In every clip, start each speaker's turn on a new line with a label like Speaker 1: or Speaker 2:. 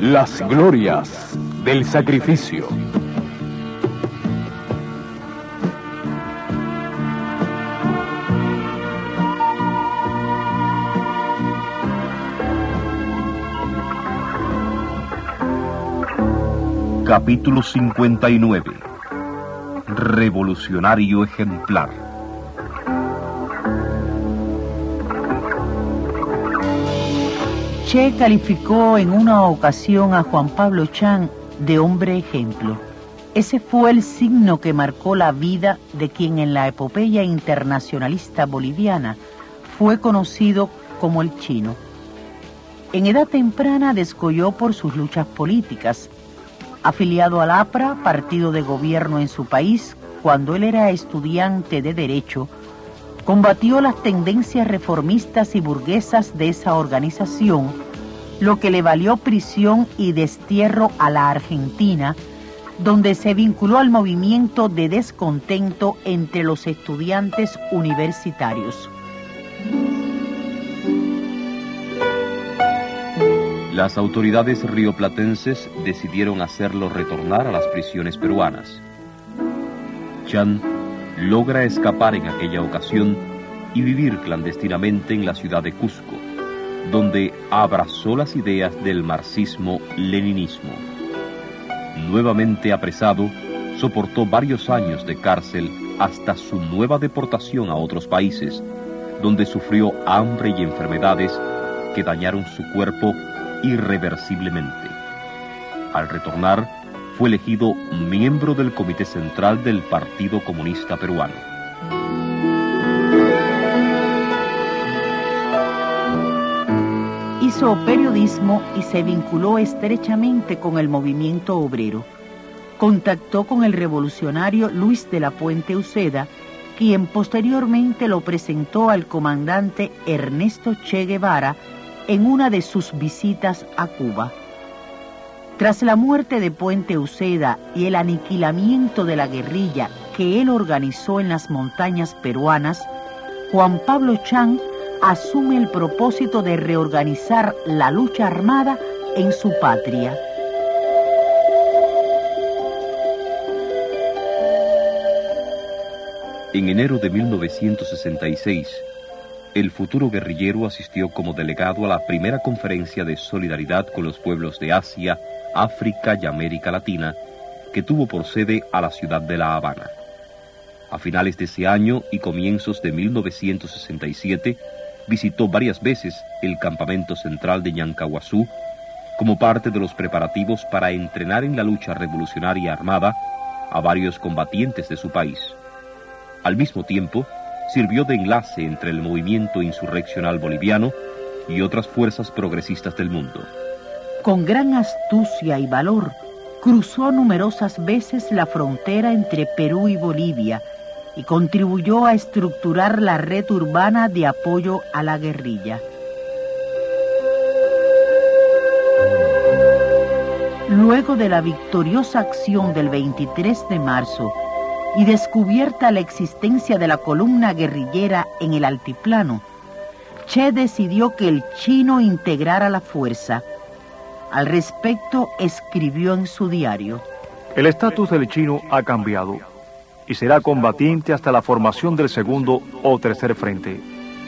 Speaker 1: Las glorias del sacrificio.
Speaker 2: Capítulo 59. Revolucionario ejemplar.
Speaker 3: Che calificó en una ocasión a Juan Pablo Chan de hombre ejemplo. Ese fue el signo que marcó la vida de quien en la epopeya internacionalista boliviana fue conocido como el Chino. En edad temprana descolló por sus luchas políticas. Afiliado al APRA, partido de gobierno en su país, cuando él era estudiante de Derecho, combatió las tendencias reformistas y burguesas de esa organización, lo que le valió prisión y destierro a la Argentina, donde se vinculó al movimiento de descontento entre los estudiantes universitarios.
Speaker 2: Las autoridades rioplatenses decidieron hacerlo retornar a las prisiones peruanas. Chan logra escapar en aquella ocasión y vivir clandestinamente en la ciudad de Cusco, donde abrazó las ideas del marxismo-leninismo. Nuevamente apresado, soportó varios años de cárcel hasta su nueva deportación a otros países, donde sufrió hambre y enfermedades que dañaron su cuerpo irreversiblemente. Al retornar, fue elegido miembro del Comité Central del Partido Comunista Peruano.
Speaker 3: Hizo periodismo y se vinculó estrechamente con el movimiento obrero. Contactó con el revolucionario Luis de la Puente Uceda, quien posteriormente lo presentó al comandante Ernesto Che Guevara en una de sus visitas a Cuba. Tras la muerte de Puente Uceda y el aniquilamiento de la guerrilla que él organizó en las montañas peruanas, Juan Pablo Chan asume el propósito de reorganizar la lucha armada en su patria.
Speaker 2: En enero de 1966, el futuro guerrillero asistió como delegado a la primera conferencia de solidaridad con los pueblos de Asia, África y América Latina, que tuvo por sede a la ciudad de La Habana. A finales de ese año y comienzos de 1967, visitó varias veces el campamento central de Ñancahuazú como parte de los preparativos para entrenar en la lucha revolucionaria armada a varios combatientes de su país. Al mismo tiempo, sirvió de enlace entre el movimiento insurreccional boliviano y otras fuerzas progresistas del mundo.
Speaker 3: Con gran astucia y valor, cruzó numerosas veces la frontera entre Perú y Bolivia y contribuyó a estructurar la red urbana de apoyo a la guerrilla. Luego de la victoriosa acción del 23 de marzo y descubierta la existencia de la columna guerrillera en el altiplano, Che decidió que el Chino integrara la fuerza. Al respecto, escribió en su diario:
Speaker 4: El estatus del Chino ha cambiado y será combatiente hasta la formación del segundo o tercer frente.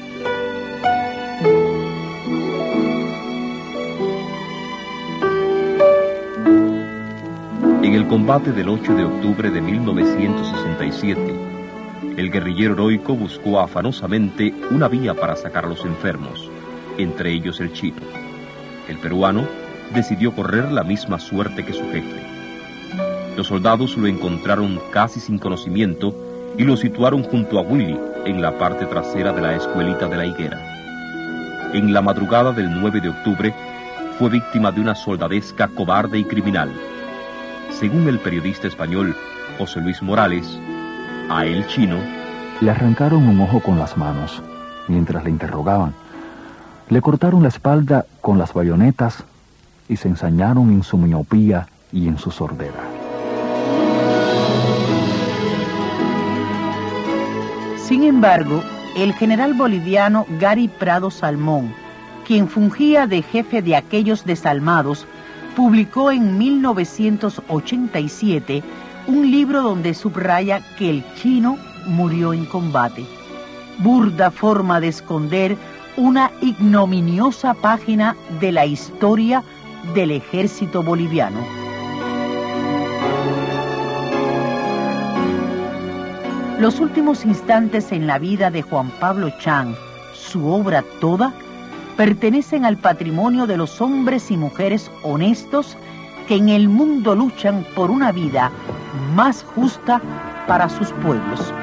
Speaker 2: En el combate del 8 de octubre de 1967, el guerrillero heroico buscó afanosamente una vía para sacar a los enfermos, entre ellos el Chino. El peruano decidió correr la misma suerte que su jefe. Los soldados lo encontraron casi sin conocimiento y lo situaron junto a Willy en la parte trasera de la escuelita de la Higuera. En la madrugada del 9 de octubre fue víctima de una soldadesca cobarde y criminal. Según el periodista español José Luis Morales, a el Chino
Speaker 5: le arrancaron un ojo con las manos mientras le interrogaban. Le cortaron la espalda con las bayonetas y se ensañaron en su miopía y en su sordera.
Speaker 3: Sin embargo, el general boliviano Gary Prado Salmón, quien fungía de jefe de aquellos desalmados, publicó en 1987 un libro donde subraya que el chino murió en combate. Burda forma de esconder una ignominiosa página de la historia del ejército boliviano. Los últimos instantes en la vida de Juan Pablo Chan, su obra toda, pertenecen al patrimonio de los hombres y mujeres honestos que en el mundo luchan por una vida más justa para sus pueblos.